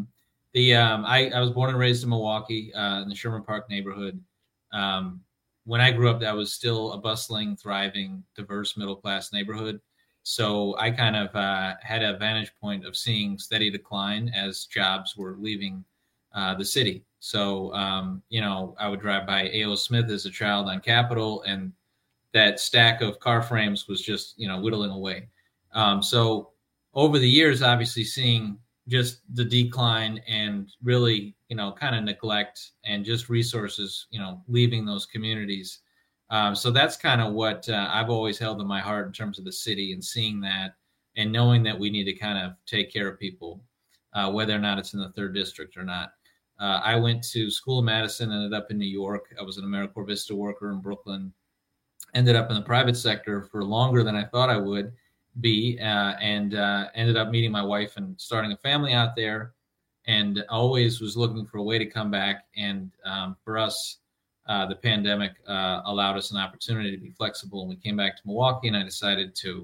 I was born and raised in Milwaukee, in the Sherman Park neighborhood. When I grew up, that was still a bustling, thriving, diverse middle-class neighborhood. So I kind of had a vantage point of seeing steady decline as jobs were leaving the city. So, I would drive by A.O. Smith as a child on Capitol, and that stack of car frames was just, whittling away. So over the years, obviously seeing just the decline and really, kind of neglect and just resources, leaving those communities. So that's kind of what I've always held in my heart in terms of the city, and seeing that and knowing that we need to kind of take care of people, whether or not it's in the 3rd district or not. I went to school in Madison, ended up in New York. I was an AmeriCorps Vista worker in Brooklyn, ended up in the private sector for longer than I thought I would be, and ended up meeting my wife and starting a family out there, and always was looking for a way to come back. And for us, the pandemic allowed us an opportunity to be flexible, and we came back to Milwaukee, and I decided to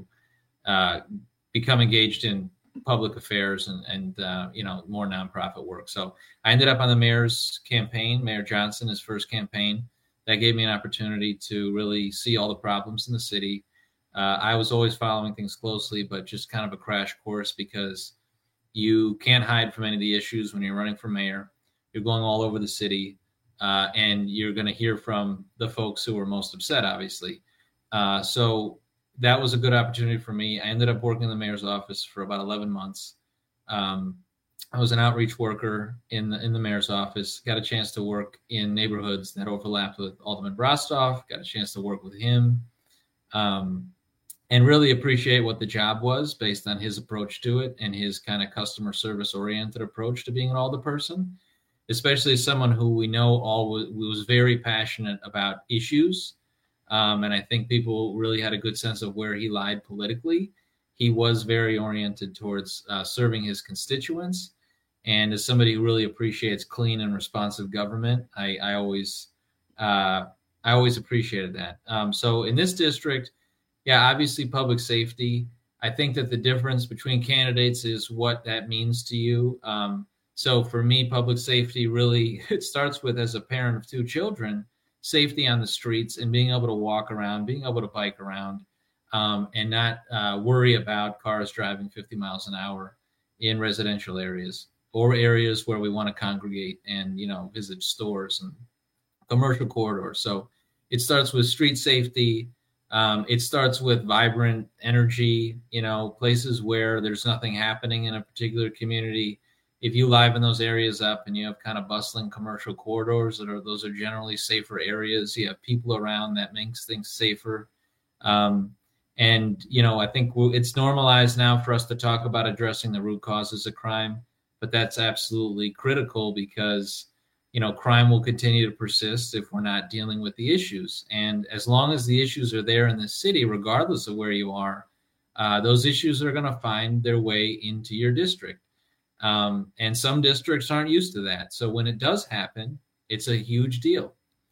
become engaged in public affairs and more nonprofit work. So I ended up on the mayor's campaign, Mayor Johnson, his first campaign. That gave me an opportunity to really see all the problems in the city. I was always following things closely, but just kind of a crash course, because you can't hide from any of the issues when you're running for mayor. You're going all over the city, and you're going to hear from the folks who are most upset, obviously. So that was a good opportunity for me. I ended up working in the mayor's office for about 11 months. I was an outreach worker in the mayor's office, got a chance to work in neighborhoods that overlapped with Alderman Brostoff, got a chance to work with him, and really appreciate what the job was based on his approach to it and his kind of customer service oriented approach to being an alderperson, especially as someone who we know was very passionate about issues. And I think people really had a good sense of where he lied politically. He was very oriented towards serving his constituents. And as somebody who really appreciates clean and responsive government, I always appreciated that. So in this district, obviously public safety. I think that the difference between candidates is what that means to you. So for me, public safety really, it starts with, as a parent of 2 children, safety on the streets and being able to walk around, being able to bike around, and not worry about cars driving 50 miles an hour in residential areas or areas where we want to congregate and, visit stores and commercial corridors. So it starts with street safety. It starts with vibrant energy, places where there's nothing happening in a particular community. If you liven those areas up and you have kind of bustling commercial corridors those are generally safer areas. You have people around, that makes things safer. And, I think it's normalized now for us to talk about addressing the root causes of crime, but that's absolutely critical, because, crime will continue to persist if we're not dealing with the issues. And as long as the issues are there in the city, regardless of where you are, those issues are going to find their way into your district. And some districts aren't used to that. So when it does happen, it's a huge deal.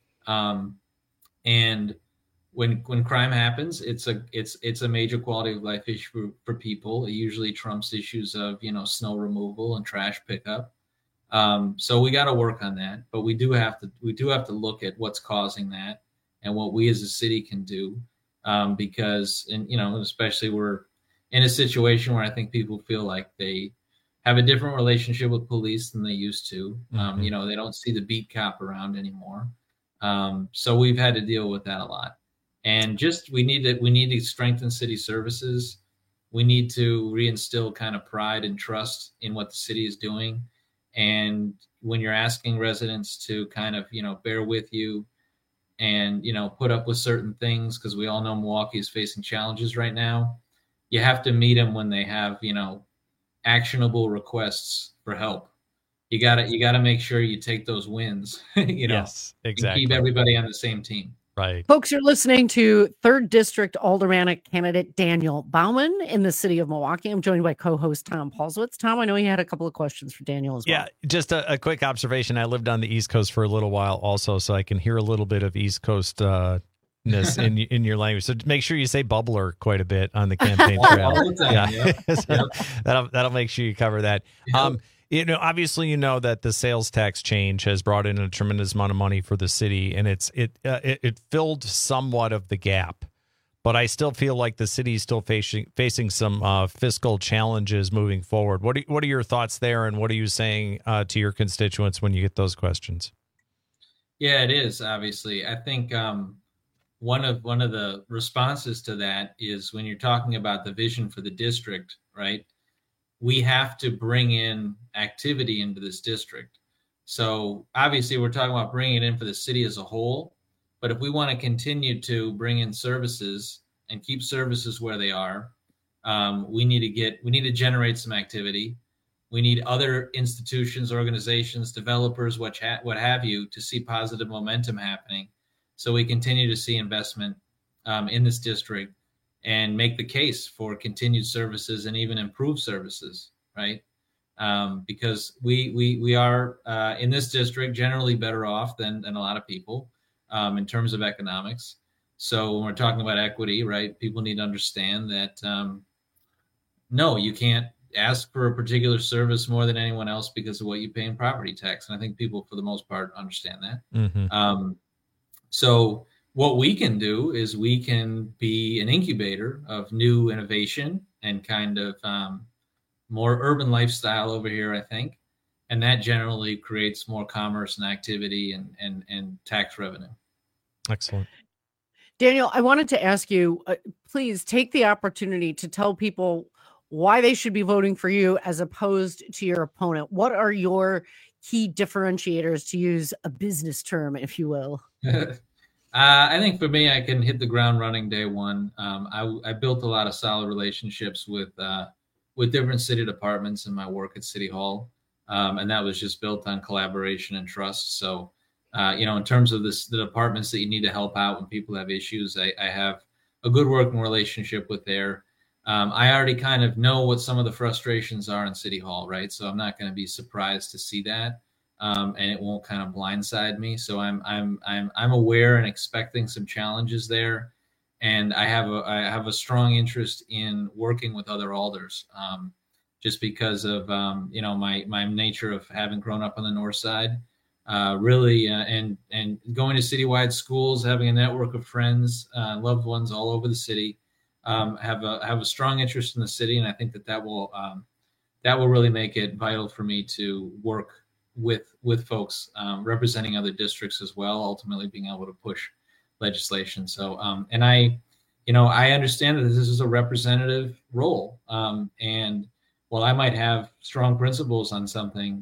And when crime happens, it's a major quality of life issue for people. It usually trumps issues of, snow removal and trash pickup. So we got to work on that, but we do have to look at what's causing that and what we as a city can do. Because, especially we're in a situation where I think people feel like they have a different relationship with police than they used to. Mm-hmm. They don't see the beat cop around anymore. So we've had to deal with that a lot. And just we need to strengthen city services. We need to reinstill kind of pride and trust in what the city is doing. And when you're asking residents to kind of, bear with you and, put up with certain things, because we all know Milwaukee is facing challenges right now, you have to meet them when they have, actionable requests for help. You gotta make sure you take those wins, Yes, exactly. And keep everybody on the same team. Right. Folks, you're listening to 3rd District Aldermanic candidate Daniel Bauman in the city of Milwaukee. I'm joined by co-host Tom Paulswitz. Tom, I know you had a couple of questions for Daniel as well. Yeah, just a quick observation. I lived on the East Coast for a little while also, so I can hear a little bit of East Coast in your language. So make sure you say bubbler quite a bit on the campaign trail. All the time, So that'll make sure you cover that. Obviously, that the sales tax change has brought in a tremendous amount of money for the city, and it filled somewhat of the gap. But I still feel like the city is still facing some fiscal challenges moving forward. What are your thoughts there, and what are you saying to your constituents when you get those questions? Yeah, it is, obviously. I think one of the responses to that is when you're talking about the vision for the district, right? We have to bring in activity into this district. So obviously we're talking about bringing it in for the city as a whole. But if we want to continue to bring in services and keep services where they are, we need to generate some activity. We need other institutions, organizations, developers, what have you, to see positive momentum happening. So we continue to see investment in this district and make the case for continued services and even improved services, right? Because we are in this district generally better off than a lot of people in terms of economics. So when we're talking about equity, right, people need to understand that no, you can't ask for a particular service more than anyone else because of what you pay in property tax. And I think people, for the most part, understand that. Mm-hmm. So what we can do is we can be an incubator of new innovation and kind of more urban lifestyle over here, I think. And that generally creates more commerce and activity and tax revenue. Excellent. Daniel, I wanted to ask you, please take the opportunity to tell people why they should be voting for you as opposed to your opponent. What are your key differentiators, to use a business term, if you will? I think for me, I can hit the ground running day one. I built a lot of solid relationships with different city departments in my work at City Hall. And that was just built on collaboration and trust. So, in terms of the departments that you need to help out when people have issues, I have a good working relationship with there. I already kind of know what some of the frustrations are in City Hall, right? So I'm not going to be surprised to see that, and it won't kind of blindside me. So I'm aware and expecting some challenges there, and I have a strong interest in working with other alders, just because of my nature of having grown up on the north side, really, and going to citywide schools, having a network of friends, loved ones all over the city. Have a strong interest in the city, and I think that will really make it vital for me to work with folks representing other districts as well, ultimately being able to push legislation. So, and I understand that this is a representative role, and while I might have strong principles on something,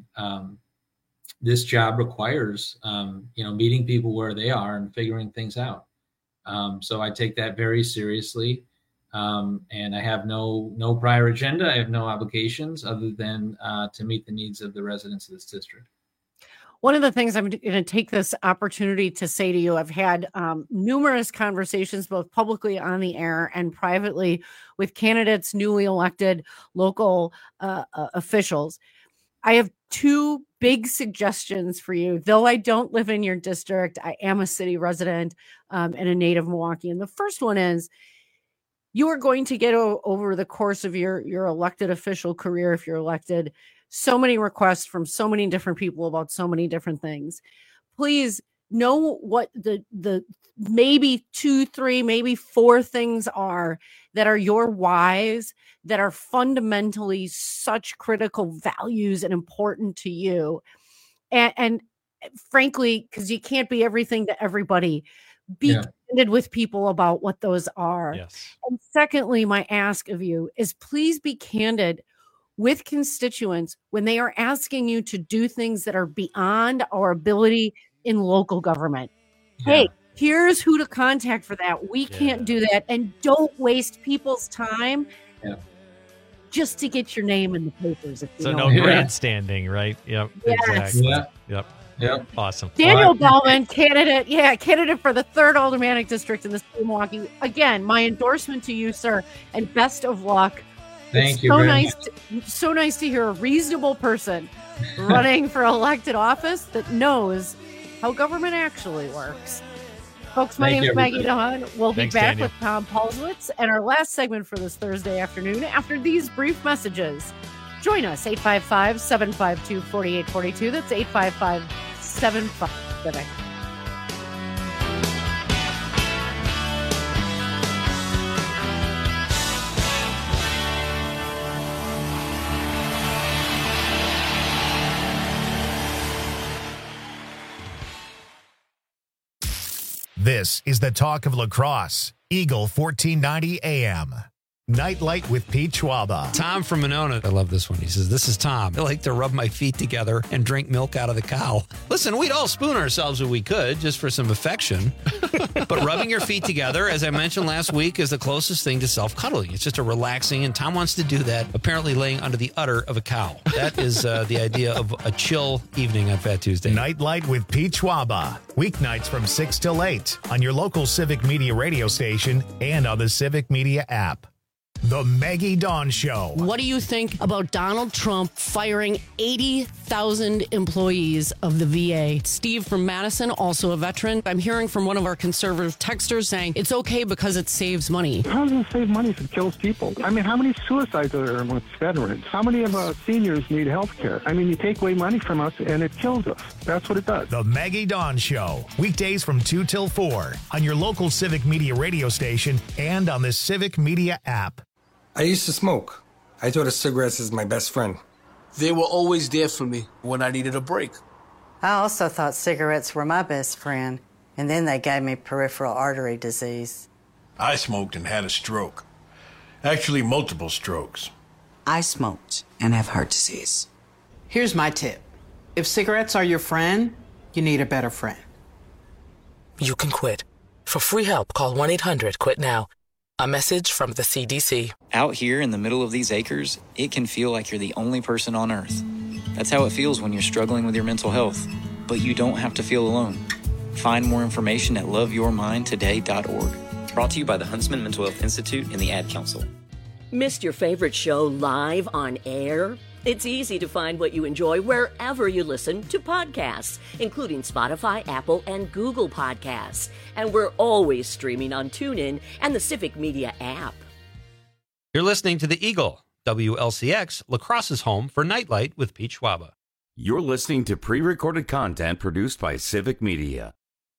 this job requires meeting people where they are and figuring things out. So I take that very seriously. And I have no prior agenda. I have no obligations other than to meet the needs of the residents of this district. One of the things I'm going to take this opportunity to say to you, I've had numerous conversations, both publicly on the air and privately, with candidates, newly elected local officials. I have two big suggestions for you. Though I don't live in your district, I am a city resident and a native Milwaukeean. The first one is, you are going to get over the course of your elected official career, if you're elected, so many requests from so many different people about so many different things. Please know what the maybe 2, 3, maybe 4 things are that are your whys, that are fundamentally such critical values and important to you. And frankly, because you can't be everything to everybody, be candid with people about what those are. Yes. And secondly, my ask of you is please be candid with constituents when they are asking you to do things that are beyond our ability in local government. Hey, here's who to contact for that. We can't do that. And don't waste people's time just to get your name in the papers. So no grandstanding, right? Yep. Yes. Exactly. Yep. Awesome. Daniel Bellman, candidate for the 3rd Aldermanic District in the city of Milwaukee. Again, my endorsement to you, sir, and best of luck. Thank you. So nice to hear a reasonable person running for elected office that knows how government actually works. Folks, my name is Maggie Dawn. We'll be back with Tom Paulswitz and our last segment for this Thursday afternoon after these brief messages. Join us, 855-752-4842. That's 855-75-CIVIC. This is the talk of lacrosse. Eagle 1490 AM. Nightlight with Pete Schwaba. Tom from Monona. I love this one. He says, this is Tom. I like to rub my feet together and drink milk out of the cow. Listen, we'd all spoon ourselves if we could, just for some affection. But rubbing your feet together, as I mentioned last week, is the closest thing to self-cuddling. It's just a relaxing, and Tom wants to do that, apparently laying under the udder of a cow. That is the idea of a chill evening on Fat Tuesday. Nightlight with Pete Schwaba. Weeknights from 6 till 8 on your local Civic Media radio station and on the Civic Media app. The Maggie Dawn Show. What do you think about Donald Trump firing 80,000 employees of the VA? Steve from Madison, also a veteran. I'm hearing from one of our conservative texters saying it's okay because it saves money. How does it save money if it kills people? I mean, how many suicides are there amongst veterans? How many of our seniors need health care? I mean, you take away money from us and it kills us. That's what it does. The Maggie Dawn Show. Weekdays from 2 till 4 on your local Civic Media radio station and on the Civic Media app. I used to smoke. I thought of cigarettes as my best friend. They were always there for me when I needed a break. I also thought cigarettes were my best friend, and then they gave me peripheral artery disease. I smoked and had a stroke. Actually, multiple strokes. I smoked and have heart disease. Here's my tip. If cigarettes are your friend, you need a better friend. You can quit. For free help, call 1-800-QUIT-NOW. A message from the CDC. Out here in the middle of these acres, it can feel like you're the only person on Earth. That's how it feels when you're struggling with your mental health. But you don't have to feel alone. Find more information at loveyourmindtoday.org. Brought to you by the Huntsman Mental Health Institute and the Ad Council. Missed your favorite show live on air? It's easy to find what you enjoy wherever you listen to podcasts, including Spotify, Apple, and Google Podcasts. And we're always streaming on TuneIn and the Civic Media app. You're listening to The Eagle, WLCX, Lacrosse's home for Nightlight with Pete Schwaba. You're listening to pre-recorded content produced by Civic Media.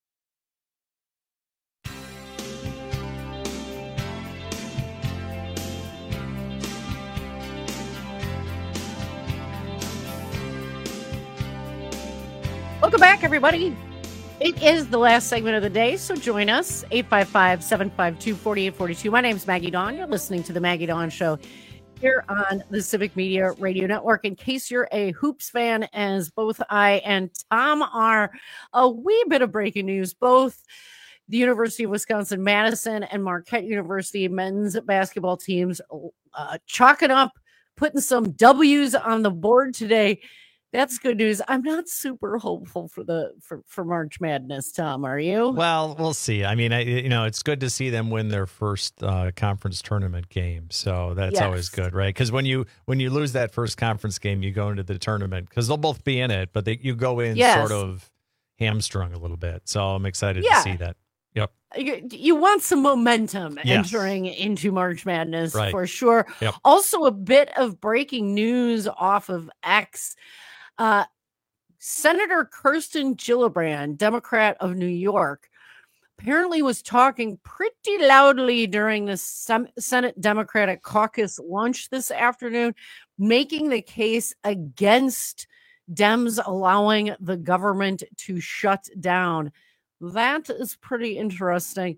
Welcome back, everybody. It is the last segment of the day, so join us, 855-752-4842. My name is Maggie Dawn. You're listening to The Maggie Dawn Show here on the Civic Media Radio Network. In case you're a Hoops fan, as both I and Tom are, a wee bit of breaking news. Both the University of Wisconsin-Madison and Marquette University men's basketball teams chalking up, putting some W's on the board today. That's good news. I'm not super hopeful for March Madness, Tom. Are you? Well, we'll see. I mean, it's good to see them win their first conference tournament game. So that's always good, right? Because when you lose that first conference game, you go into the tournament because they'll both be in it, but you go in sort of hamstrung a little bit. So I'm excited to see that. Yep. You want some momentum entering into March Madness for sure. Yep. Also, a bit of breaking news off of X. Senator Kirsten Gillibrand, Democrat of New York, apparently was talking pretty loudly during the Senate Democratic Caucus lunch this afternoon, making the case against Dems allowing the government to shut down. That is pretty interesting.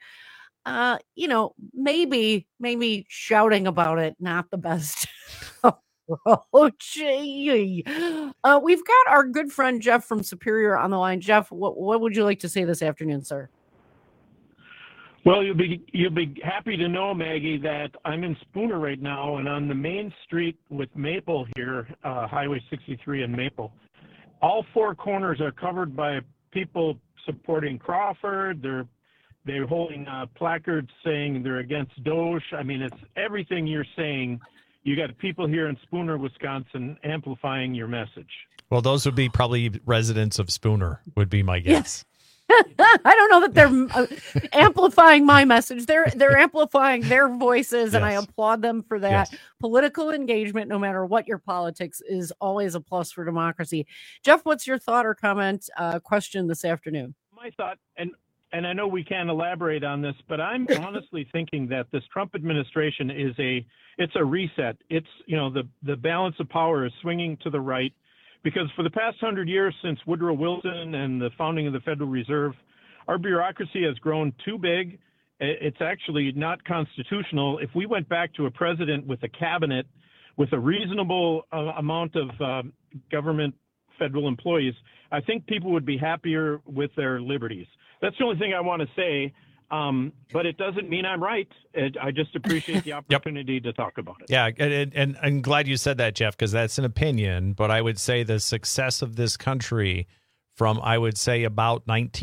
Maybe shouting about it, not the best. Oh, gee. We've got our good friend Jeff from Superior on the line. Jeff, what would you like to say this afternoon, sir? Well, you'll be happy to know, Maggie, that I'm in Spooner right now, and on the main street with Maple here, Highway 63 and Maple, all four corners are covered by people supporting Crawford. They're holding placards saying they're against Doge. I mean, it's everything you're saying. You got people here in Spooner, Wisconsin, amplifying your message. Well, those would be probably residents of Spooner, would be my guess. I don't know that they're amplifying my message. They're amplifying their voices, and I applaud them for that. Yes. Political engagement, no matter what your politics, is always a plus for democracy. Jeff, what's your thought or comment, question this afternoon? My thought, and I know we can't elaborate on this, but I'm honestly thinking that this Trump administration it's a reset. It's, the balance of power is swinging to the right. Because for the past 100 years, since Woodrow Wilson and the founding of the Federal Reserve, our bureaucracy has grown too big. It's actually not constitutional. If we went back to a president with a cabinet, with a reasonable amount of government federal employees, I think people would be happier with their liberties. That's the only thing I want to say. But it doesn't mean I'm right. I just appreciate the opportunity to talk about it. Yeah, and I'm glad you said that, Jeff, because that's an opinion. But I would say the success of this country from, I would say, about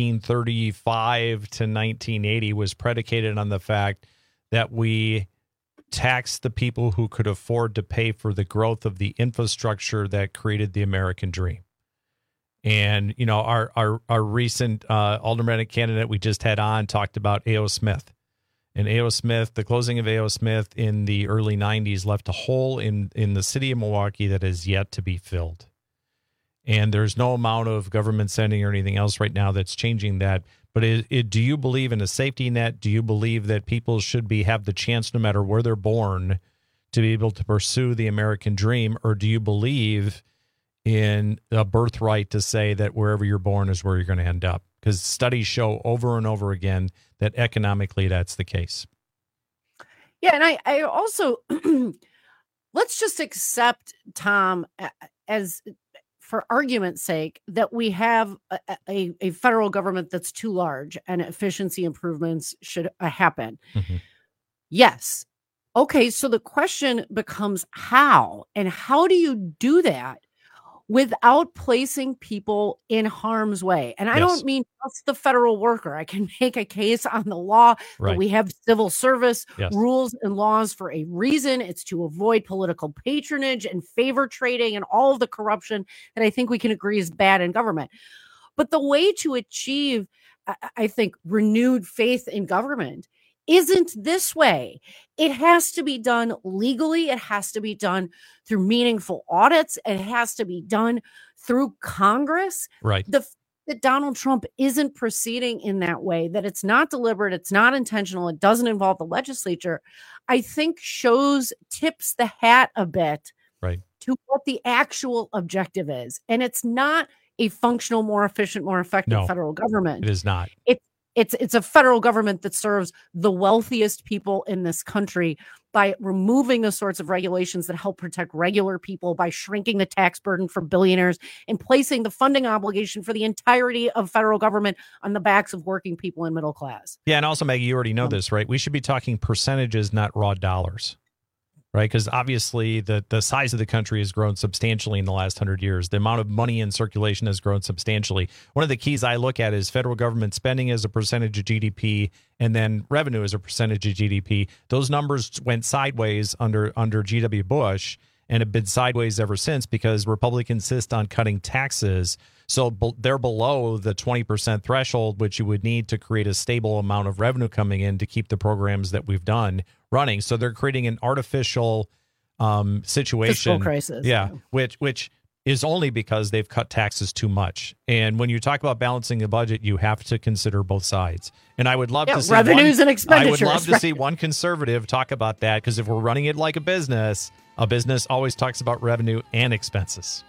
1935 to 1980 was predicated on the fact that we taxed the people who could afford to pay for the growth of the infrastructure that created the American dream. And, our recent aldermanic candidate we just had on talked about A.O. Smith. And A.O. Smith, the closing of A.O. Smith in the early 90s left a hole in the city of Milwaukee that is yet to be filled. And there's no amount of government spending or anything else right now that's changing that. But do you believe in a safety net? Do you believe that people should have the chance, no matter where they're born, to be able to pursue the American dream? Or do you believe in a birthright to say that wherever you're born is where you're going to end up? Because studies show over and over again that economically that's the case. Yeah, and I also, let's just accept, Tom, as for argument's sake, that we have a federal government that's too large and efficiency improvements should happen. Mm-hmm. Yes. Okay, so the question becomes how? And how do you do that without placing people in harm's way? And I don't mean just the federal worker. I can make a case on the law that we have civil service rules and laws for a reason. It's to avoid political patronage and favor trading and all of the corruption that I think we can agree is bad in government. But the way to achieve, I think, renewed faith in government isn't this way. It has to be done legally. It has to be done through meaningful audits. It has to be done through Congress. Right. That Donald Trump isn't proceeding in that way, that it's not deliberate, it's not intentional, it doesn't involve the legislature, I think tips the hat a bit to what the actual objective is. And it's not a functional, more efficient, more effective federal government. It is not. It's a federal government that serves the wealthiest people in this country by removing the sorts of regulations that help protect regular people, by shrinking the tax burden for billionaires and placing the funding obligation for the entirety of federal government on the backs of working people and middle class. Yeah, and also, Maggie, you already know this, right? We should be talking percentages, not raw dollars. Right, because obviously the size of the country has grown substantially in the last 100 years. The amount of money in circulation has grown substantially. One of the keys I look at is federal government spending as a percentage of GDP, and then revenue as a percentage of GDP. Those numbers went sideways under G.W. Bush and have been sideways ever since because Republicans insist on cutting taxes. So they're below the 20% threshold, which you would need to create a stable amount of revenue coming in to keep the programs that we've done running. So they're creating an artificial situation. Fiscal crisis. Yeah, which is only because they've cut taxes too much. And when you talk about balancing the budget, you have to consider both sides. And I would love to see revenues and expenditures. I would love to see one conservative talk about that, because if we're running it like a business always talks about revenue and expenses.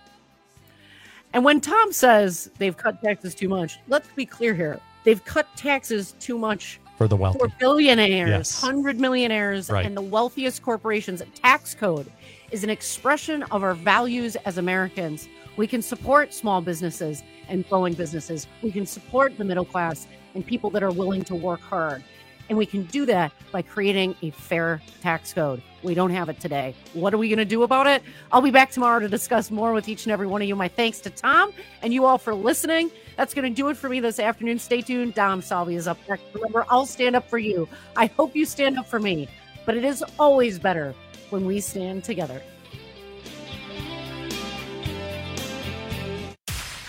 And when Tom says they've cut taxes too much, let's be clear here. They've cut taxes too much for the wealthy, for billionaires, 100 millionaires, and the wealthiest corporations. A tax code is an expression of our values as Americans. We can support small businesses and growing businesses. We can support the middle class and people that are willing to work hard. And we can do that by creating a fair tax code. We don't have it today. What are we going to do about it? I'll be back tomorrow to discuss more with each and every one of you. My thanks to Tom and you all for listening. That's going to do it for me this afternoon. Stay tuned. Dom Salvi is up next. Remember, I'll stand up for you. I hope you stand up for me. But it is always better when we stand together.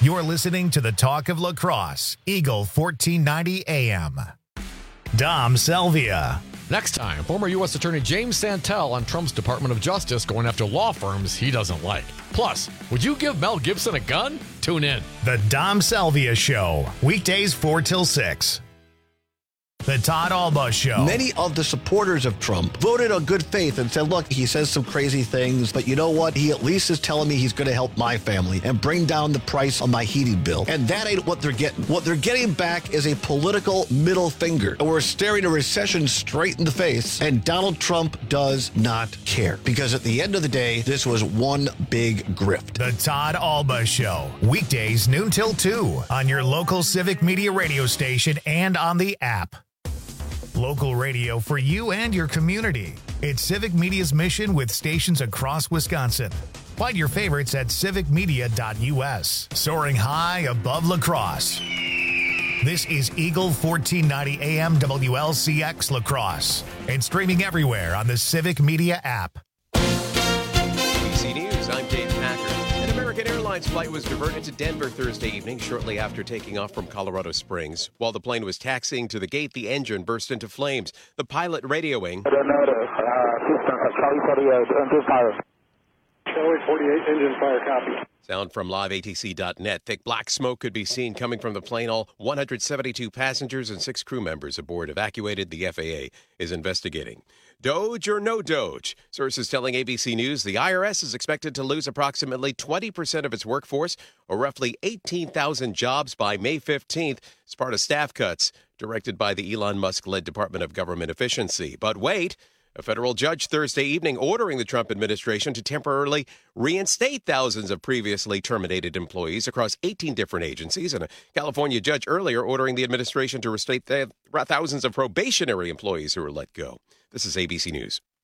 You're listening to the Talk of Lacrosse, Eagle 1490 AM. Dom Selvia. Next time, former U.S. Attorney James Santel on Trump's Department of Justice going after law firms he doesn't like. Plus, would you give Mel Gibson a gun? Tune in. The Dom Selvia Show, weekdays 4 till 6. The Todd Alba Show. Many of the supporters of Trump voted on good faith and said, look, he says some crazy things, but you know what? He at least is telling me he's going to help my family and bring down the price on my heating bill. And that ain't what they're getting. What they're getting back is a political middle finger. And we're staring a recession straight in the face. And Donald Trump does not care. Because at the end of the day, this was one big grift. The Todd Alba Show. Weekdays noon till 2 on your local Civic Media radio station and on the app. Local radio for you and your community. It's Civic Media's mission with stations across Wisconsin. Find your favorites at civicmedia.us. Soaring high above lacrosse. This is Eagle 1490 AM WLCX Lacrosse. And streaming everywhere on the Civic Media app. ABC News, I'm Dave Packer. An American Airlines flight was diverted to Denver Thursday evening shortly after taking off from Colorado Springs. While the plane was taxiing to the gate, the engine burst into flames. The pilot radioing. Charlie 48, engine fire, copy. Sound from liveatc.net. Thick black smoke could be seen coming from the plane. All 172 passengers and 6 crew members aboard evacuated. The FAA is investigating. Doge or no Doge? Sources telling ABC News the IRS is expected to lose approximately 20% of its workforce, or roughly 18,000 jobs by May 15th as part of staff cuts directed by the Elon Musk-led Department of Government Efficiency. But wait. A federal judge Thursday evening ordering the Trump administration to temporarily reinstate thousands of previously terminated employees across 18 different agencies, and a California judge earlier ordering the administration to reinstate thousands of probationary employees who were let go. This is ABC News.